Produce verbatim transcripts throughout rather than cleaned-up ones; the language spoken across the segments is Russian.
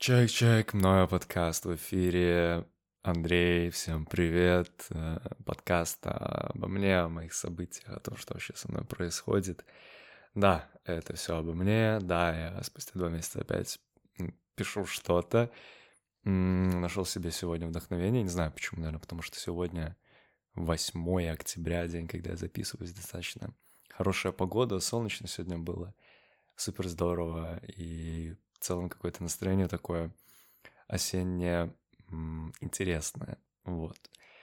Чек-чек, мной подкаст в эфире. Андрей, всем привет. Э, Подкаст обо мне, о моих событиях, о том, что вообще со мной происходит. Да, это все обо мне. Да, я спустя два месяца опять м, пишу что-то. М, Нашел себе сегодня вдохновение. Не знаю почему, наверное, потому что сегодня восьмое октября, день, когда я записываюсь, достаточно хорошая погода, солнечно сегодня было. Супер здорово. И в целом какое-то настроение такое осеннее, м, интересное. Вот.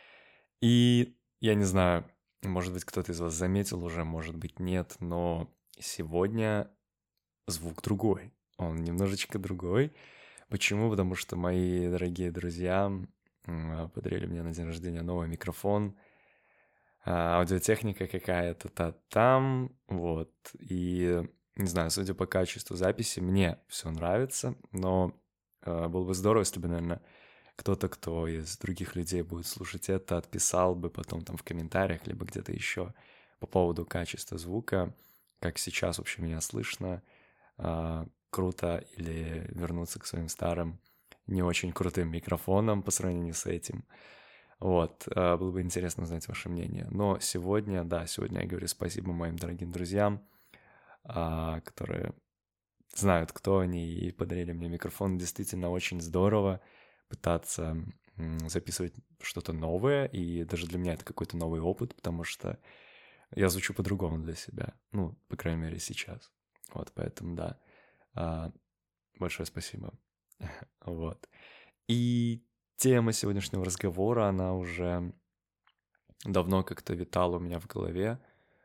И я не знаю, может быть, кто-то из вас заметил уже, может быть, нет, но сегодня звук другой. Он немножечко другой. Почему? Потому что мои дорогие друзья м, подарили мне на день рождения новый микрофон, а, аудиотехника какая-то та там, вот. И не знаю, судя по качеству записи, мне все нравится, но э, было бы здорово, если бы, наверное, кто-то, кто из других людей будет слушать это, отписал бы потом там в комментариях, либо где-то еще по поводу качества звука, как сейчас вообще меня слышно, а, круто, или вернуться к своим старым не очень крутым микрофонам по сравнению с этим. Вот, а, было бы интересно узнать ваше мнение. Но сегодня, да, сегодня я говорю спасибо моим дорогим друзьям, а, которые знают, кто они, и подарили мне микрофон. Действительно очень здорово пытаться м, записывать что-то новое, и даже для меня это какой-то новый опыт, потому что я звучу по-другому для себя, ну, по крайней мере, сейчас. Вот, поэтому, да, а, большое спасибо. Вот. И тема сегодняшнего разговора, она уже давно как-то витала у меня в голове,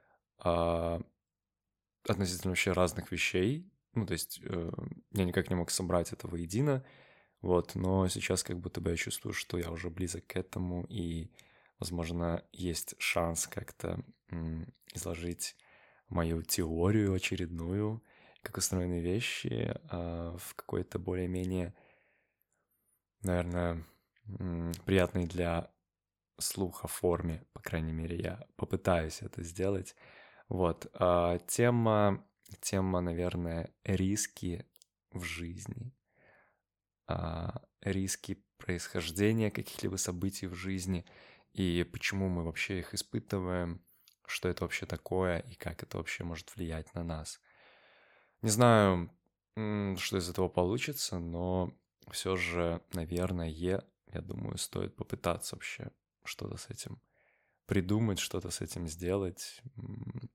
а, относительно вообще разных вещей. Ну, то есть э, я никак не мог собрать это воедино, вот, но сейчас как будто бы я чувствую, что я уже близок к этому, и, возможно, есть шанс как-то м, изложить мою теорию очередную, как устроены вещи, а, в какой-то более-менее, наверное, м, приятной для слуха форме, по крайней мере, я попытаюсь это сделать. Вот, а, тема, тема, наверное, риски в жизни, а, риски происхождения каких-либо событий в жизни и почему мы вообще их испытываем, что это вообще такое и как это вообще может влиять на нас. Не знаю, м, что из этого получится, но все же, наверное, я думаю, стоит попытаться вообще что-то с этим придумать, что-то с этим сделать. М,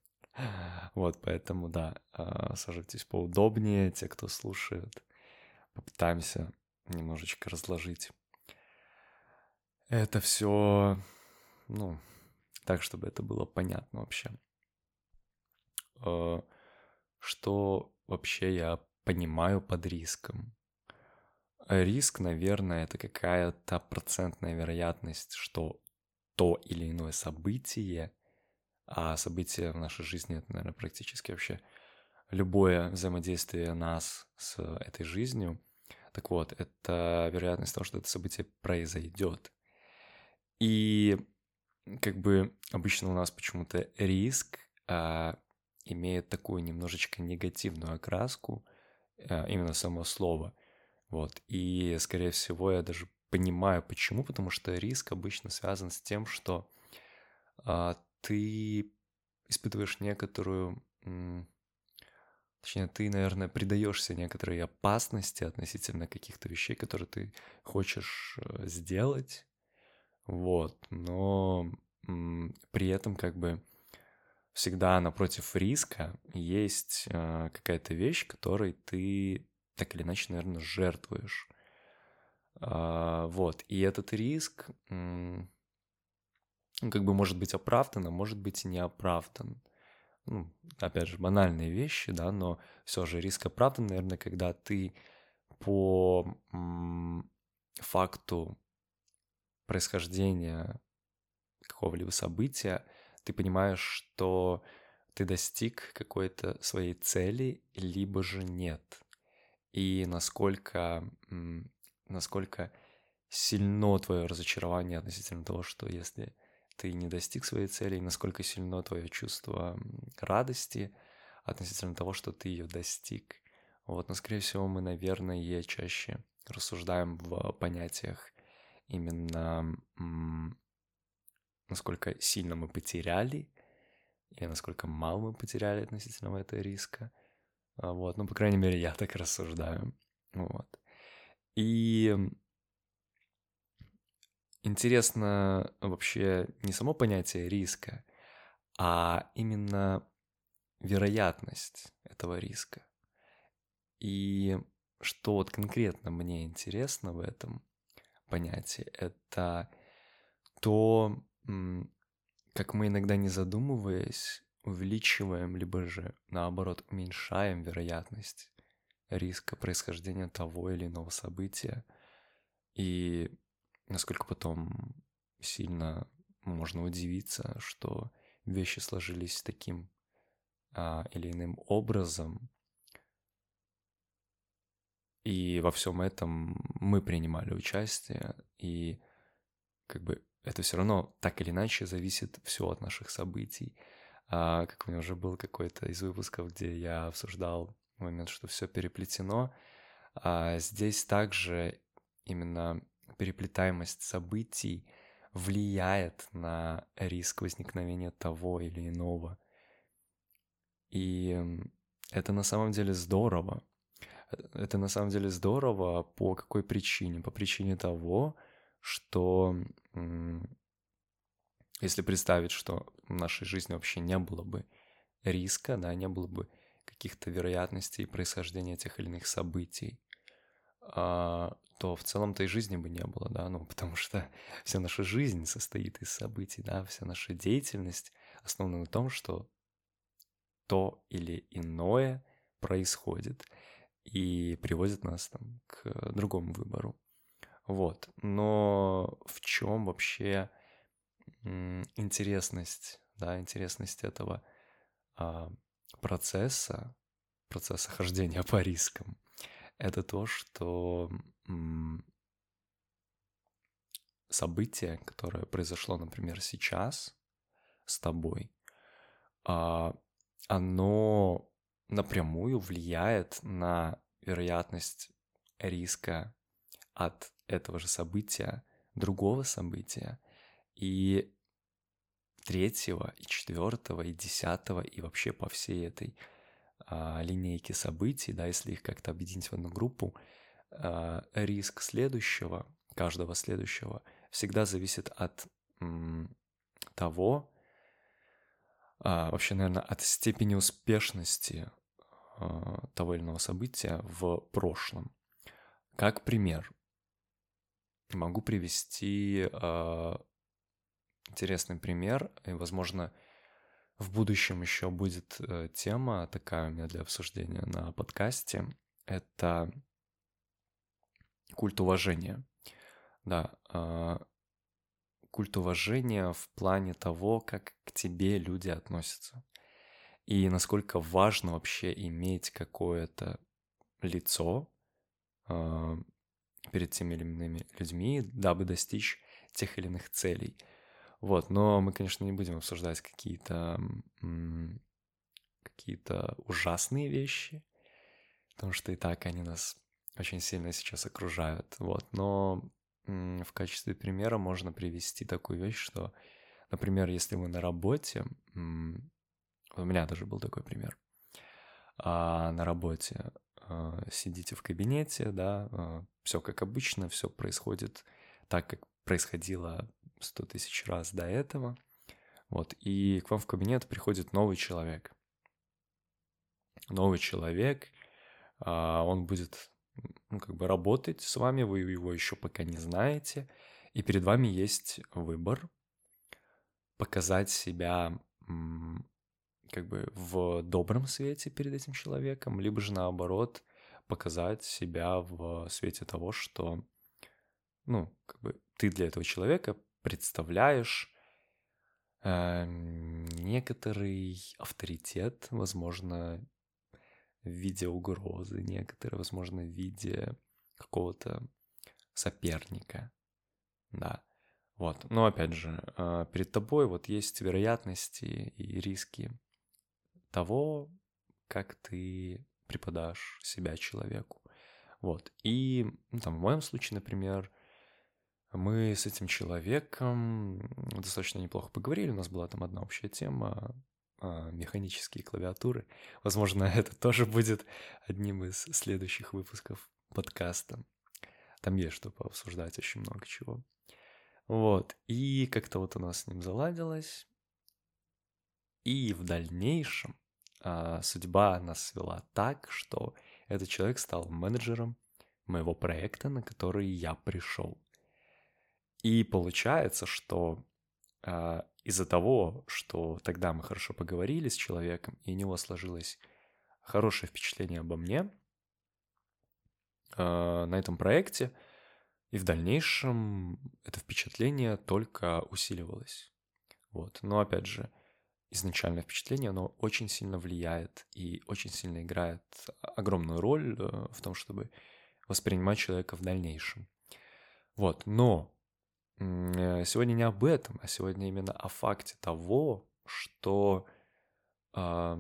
Вот, поэтому, да, а, сажайтесь поудобнее, те, кто слушает. Попытаемся немножечко разложить это все, ну, так, чтобы это было понятно вообще. Э, Что вообще я понимаю под риском? Риск, наверное, это какая-то процентная вероятность, что то или иное событие, а событие в нашей жизни — это, наверное, практически вообще любое взаимодействие нас с этой жизнью. Так вот, это вероятность того, что это событие произойдет. И как бы обычно у нас почему-то риск а, имеет такую немножечко негативную окраску, а, именно само слово. Вот. И, скорее всего, я даже понимаю, почему, потому что риск обычно связан с тем, что а, ты испытываешь некоторую, м, точнее, ты, наверное, предаешься некоторой опасности относительно каких-то вещей, которые ты хочешь э, сделать, вот, но м, при этом как бы всегда напротив риска есть э, какая-то вещь, которой ты так или иначе, наверное, жертвуешь. А, вот, и этот риск, м, он как бы может быть оправдан, а может быть и не оправдан. Ну, опять же, банальные вещи, да, но все же риск оправдан, наверное, когда ты по м, факту происхождения какого-либо события, ты понимаешь, что ты достиг какой-то своей цели, либо же нет. И насколько, м, насколько сильно твое разочарование относительно того, что если ты не достиг своей цели, и насколько сильно твое чувство м, радости относительно того, что ты ее достиг. Вот, но, скорее всего, мы, наверное, чаще рассуждаем в понятиях именно м, насколько сильно мы потеряли или насколько мало мы потеряли относительно этого риска. А, Вот, ну, по крайней мере, я так рассуждаю. Вот. И интересно вообще не само понятие риска, а именно вероятность этого риска. И что вот конкретно мне интересно в этом понятии, это то, м, как мы иногда, не задумываясь, увеличиваем, либо же, наоборот, уменьшаем вероятность риска происхождения того или иного события, и насколько потом сильно можно удивиться, что вещи сложились таким а, или иным образом, и во всем этом мы принимали участие, и как бы это все равно так или иначе зависит все от наших событий. А, как у меня уже был какой-то из выпусков, где я обсуждал момент, что все переплетено, а здесь также именно переплетаемость событий влияет на риск возникновения того или иного. И это на самом деле здорово. Это на самом деле здорово по какой причине? По причине того, что если представить, что в нашей жизни вообще не было бы риска, да, не было бы каких-то вероятностей происхождения тех или иных событий, а, то в целом-то и жизни бы не было, да, ну, потому что вся наша жизнь состоит из событий, да, вся наша деятельность основана на том, что то или иное происходит и приводит нас там к другому выбору. Вот. Но в чем вообще м, интересность, да, интересность этого а, процесса, процесса хождения по рискам? Это то, что м, событие, которое произошло, например, сейчас с тобой, а, оно напрямую влияет на вероятность риска от этого же события, другого события, и третьего, и четвертого, и десятого, и вообще по всей этой а, линейке событий, да, если их как-то объединить в одну группу, а, риск следующего, каждого следующего, всегда зависит от м, того, а, вообще, наверное, от степени успешности а, того или иного события в прошлом. Как пример, могу привести а, интересный пример, и, возможно, в будущем еще будет э, тема такая у меня для обсуждения на подкасте. Это культ уважения. Да, а, культ уважения в плане того, как к тебе люди относятся. И насколько важно вообще иметь какое-то лицо а, перед теми или иными людьми, дабы достичь тех или иных целей. Вот, но мы, конечно, не будем обсуждать какие-то м, какие-то ужасные вещи, потому что и так они нас очень сильно сейчас окружают. Вот, но м, в качестве примера можно привести такую вещь, что, например, если вы на работе, м, у меня даже был такой пример, а на работе а, сидите в кабинете, да, а, все как обычно, все происходит так, как происходило сто тысяч раз до этого, вот, и к вам в кабинет приходит новый человек. Новый человек, а, он будет, ну, как бы работать с вами, вы его еще пока не знаете, и перед вами есть выбор показать себя м, как бы в добром свете перед этим человеком, либо же наоборот показать себя в свете того, что, ну, как бы ты для этого человека представляешь э, некоторый авторитет, возможно, в виде угрозы, некоторые, возможно, в виде какого-то соперника, да. Вот, но опять же, э, перед тобой вот есть вероятности и риски того, как ты преподашь себя человеку. Вот. И ну, там, в моем случае, например, мы с этим человеком достаточно неплохо поговорили. У нас была там одна общая тема — механические клавиатуры. Возможно, это тоже будет одним из следующих выпусков подкаста. Там есть что пообсуждать, очень много чего. Вот. И как-то вот у нас с ним заладилось. И в дальнейшем а, судьба нас свела так, что этот человек стал менеджером моего проекта, на который я пришел. И получается, что а, из-за того, что тогда мы хорошо поговорили с человеком, и у него сложилось хорошее впечатление обо мне а, на этом проекте, и в дальнейшем это впечатление только усиливалось. Вот. Но опять же, изначальное впечатление, оно очень сильно влияет и очень сильно играет огромную роль в том, чтобы воспринимать человека в дальнейшем. Вот. Но сегодня не об этом, а сегодня именно о факте того, что э,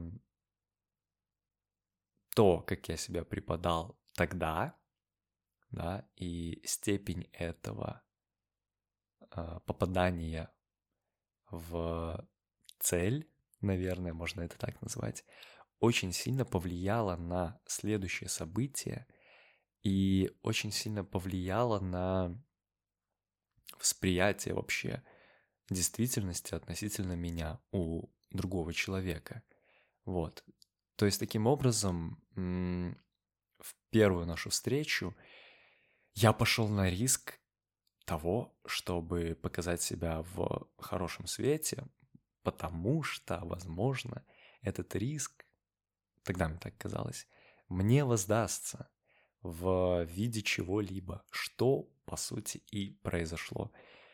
то, как я себя преподал тогда, да, и степень этого э, попадания в цель, наверное, можно это так назвать, очень сильно повлияло на следующее событие и очень сильно повлияло на восприятие вообще действительности относительно меня у другого человека. Вот. То есть таким образом в первую нашу встречу я пошел на риск того, чтобы показать себя в хорошем свете, потому что, возможно, этот риск, тогда мне так казалось, мне воздастся в виде чего-либо, что, по сути, и произошло.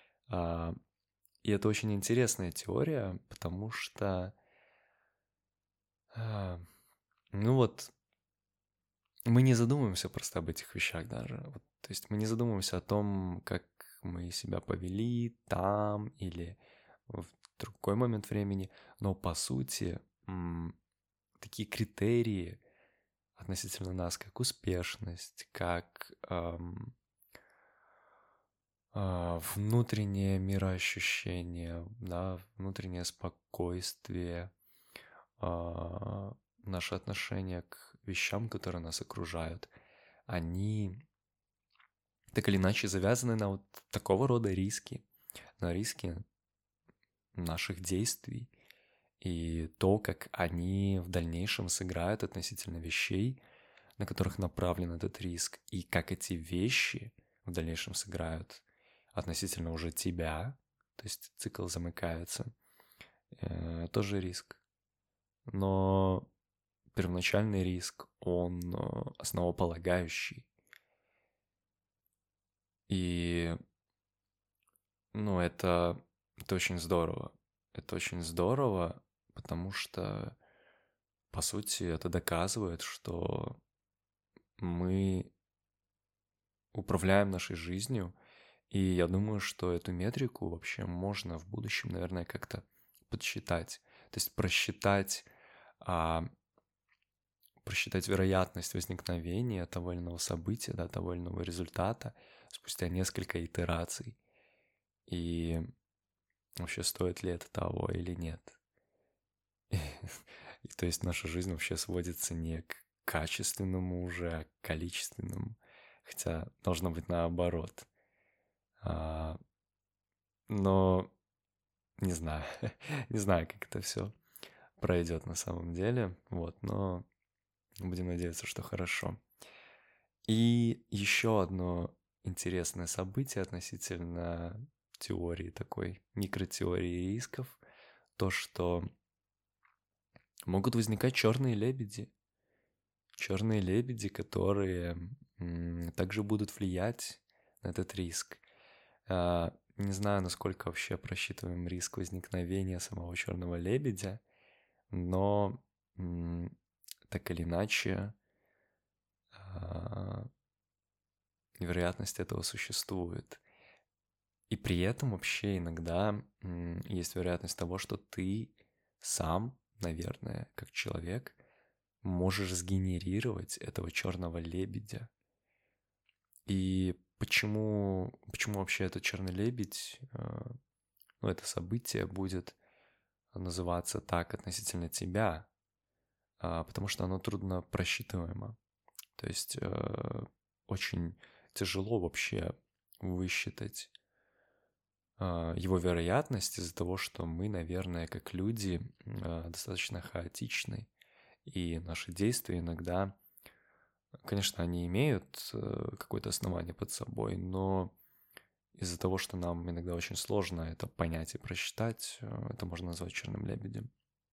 И это очень интересная теория, потому что, ну вот, мы не задумываемся просто об этих вещах даже. Вот, то есть мы не задумываемся о том, как мы себя повели там или в другой момент времени, но по сути такие критерии относительно нас, как успешность, как эм, э, внутреннее мироощущение, да, внутреннее спокойствие, э, наше отношение к вещам, которые нас окружают, они так или иначе завязаны на вот такого рода риски, на риски наших действий и то, как они в дальнейшем сыграют относительно вещей, на которых направлен этот риск, и как эти вещи в дальнейшем сыграют относительно уже тебя, то есть цикл замыкается, э, тоже риск. Но первоначальный риск, он основополагающий. И, ну, это, это очень здорово. Это очень здорово, потому что, по сути, это доказывает, что мы управляем нашей жизнью, и я думаю, что эту метрику вообще можно в будущем, наверное, как-то подсчитать. То есть просчитать, а, просчитать вероятность возникновения того или иного события, да, того или иного результата спустя несколько итераций. И вообще стоит ли это того или нет. И, то есть наша жизнь вообще сводится не к качественному уже, а к количественному. Хотя должно быть наоборот. А, но не знаю, не знаю, как это все пройдет на самом деле. Вот, но будем надеяться, что хорошо. И еще одно интересное событие относительно теории такой, микротеории рисков, то, что могут возникать черные лебеди. Черные лебеди, которые м, также будут влиять на этот риск. А, не знаю, насколько вообще просчитываем риск возникновения самого черного лебедя, но м, так или иначе а, вероятность этого существует. И при этом вообще иногда м, есть вероятность того, что ты сам, наверное, как человек, можешь сгенерировать этого черного лебедя. И почему, почему вообще этот черный лебедь, э, ну, это событие будет называться так относительно тебя, а, потому что оно трудно просчитываемо. То есть э, очень тяжело вообще высчитать э, его вероятность из-за того, что мы, наверное, как люди, э, достаточно хаотичны, и наши действия иногда, конечно, они имеют э, какое-то основание под собой, но из-за того, что нам иногда очень сложно это понять и просчитать, э, это можно назвать черным лебедем.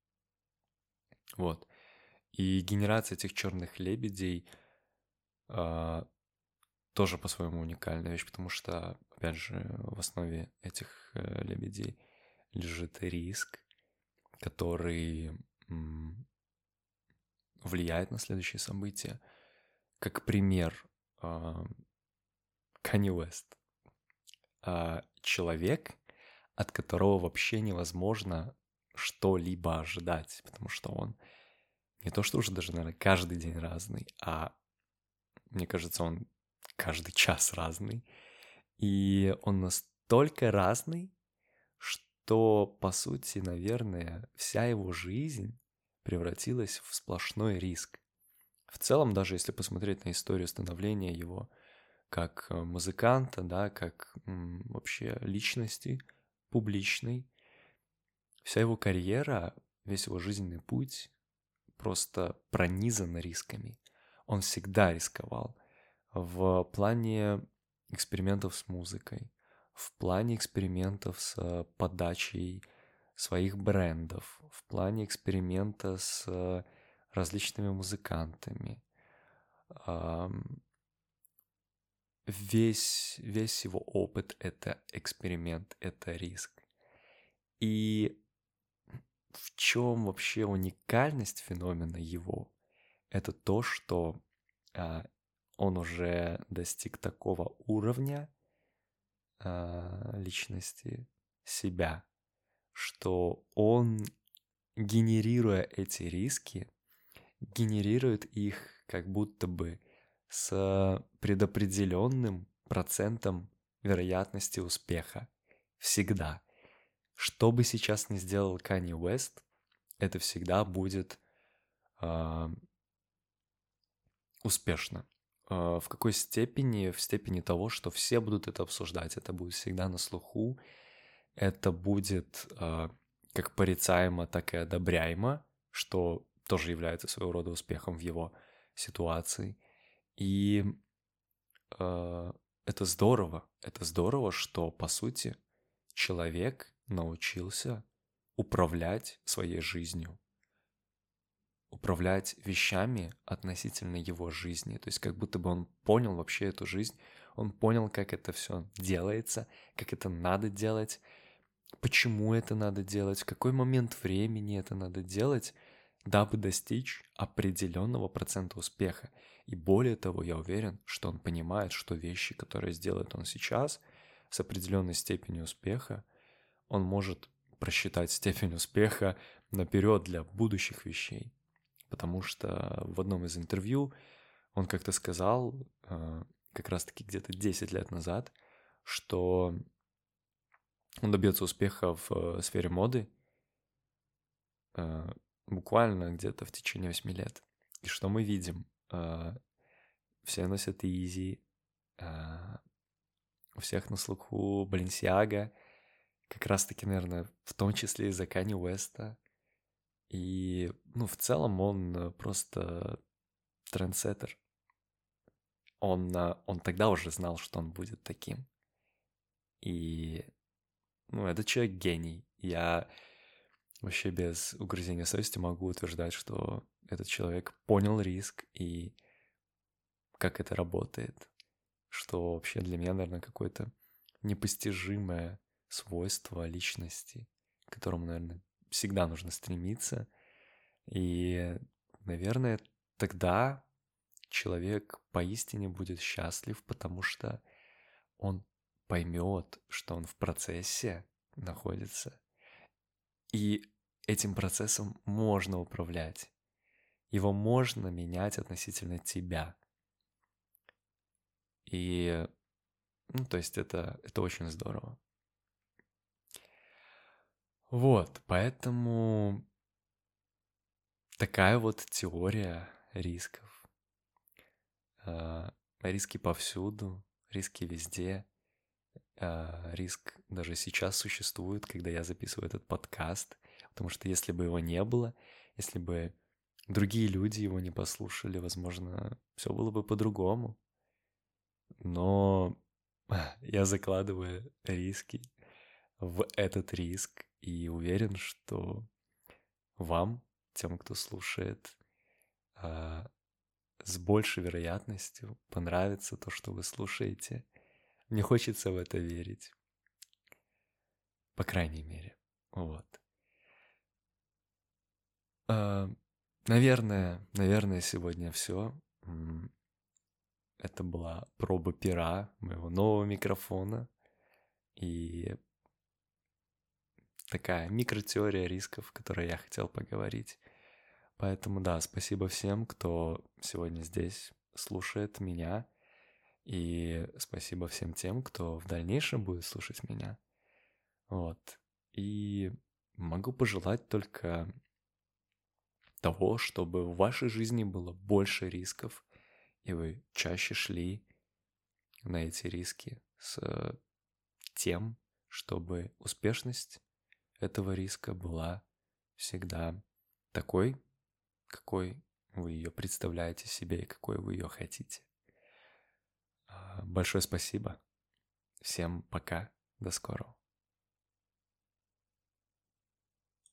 Вот. И генерация этих черных лебедей э, тоже по-своему уникальная вещь, потому что, опять же, в основе этих э, лебедей лежит риск, который м, влияет на следующие события. Как пример, э, Канье Уэст. Э, человек, от которого вообще невозможно что-либо ожидать, потому что он не то что уже даже, наверное, каждый день разный, а мне кажется, он каждый час разный. И он настолько разный, что, по сути, наверное, вся его жизнь превратилась в сплошной риск. В целом, даже если посмотреть на историю становления его как э, музыканта, да, как м, вообще личности публичной, вся его карьера, весь его жизненный путь просто пронизан рисками. Он всегда рисковал в плане экспериментов с музыкой, в плане экспериментов с э, подачей своих брендов, в плане эксперимента с э, различными музыкантами. Ам, Весь, весь его опыт — это эксперимент, это риск. И в чем вообще уникальность феномена его? Это то, что а, он уже достиг такого уровня а, личности себя, что он, генерируя эти риски, генерирует их как будто бы с предопределенным процентом вероятности успеха. Всегда. Что бы сейчас ни сделал Канье Уэст, это всегда будет э, успешно. Э, в какой степени? В степени того, что все будут это обсуждать. Это будет всегда на слуху. Это будет э, как порицаемо, так и одобряемо, что тоже является своего рода успехом в его ситуации. И э, это здорово. Это здорово, что, по сути, человек научился управлять своей жизнью, управлять вещами относительно его жизни. То есть как будто бы он понял вообще эту жизнь, он понял, как это все делается, как это надо делать, почему это надо делать, в какой момент времени это надо делать, дабы достичь определенного процента успеха. И более того, я уверен, что он понимает, что вещи, которые сделает он сейчас, с определенной степенью успеха, он может просчитать степень успеха наперед для будущих вещей. Потому что в одном из интервью он как-то сказал, как раз-таки где-то десять лет назад, что он добьется успеха в сфере моды буквально где-то в течение восьми лет. И что мы видим? Все носят Изи, у всех на слуху Balenciaga, как раз-таки, наверное, в том числе из-за Канье Уэста. И, ну, в целом он просто трендсеттер. Он, он тогда уже знал, что он будет таким. И, ну, этот человек гений. Я вообще без угрызения совести могу утверждать, что этот человек понял риск и как это работает. Что вообще для меня, наверное, какое-то непостижимое свойство личности, к которому, наверное, всегда нужно стремиться. И, наверное, тогда человек поистине будет счастлив, потому что он поймет, что он в процессе находится, и этим процессом можно управлять. его можно менять относительно тебя. И, ну, то есть это, это очень здорово. Вот, поэтому такая вот теория рисков. А, риски повсюду, риски везде. А, риск даже сейчас существует, когда я записываю этот подкаст, потому что если бы его не было, если бы другие люди его не послушали, возможно, все было бы по-другому. Но я закладываю риски в этот риск и уверен, что вам, тем, кто слушает, а, с большей вероятностью понравится то, что вы слушаете. Мне хочется в это верить. По крайней мере. Вот. А, наверное, наверное, сегодня все. Это была проба пера моего нового микрофона. И такая микротеория рисков, о которой я хотел поговорить. Поэтому да, спасибо всем, кто сегодня здесь слушает меня. И спасибо всем тем, кто в дальнейшем будет слушать меня. Вот. И могу пожелать только того, чтобы в вашей жизни было больше рисков, и вы чаще шли на эти риски с тем, чтобы успешность этого риска была всегда такой, какой вы ее представляете себе и какой вы ее хотите. Большое спасибо. Всем пока. До скорого.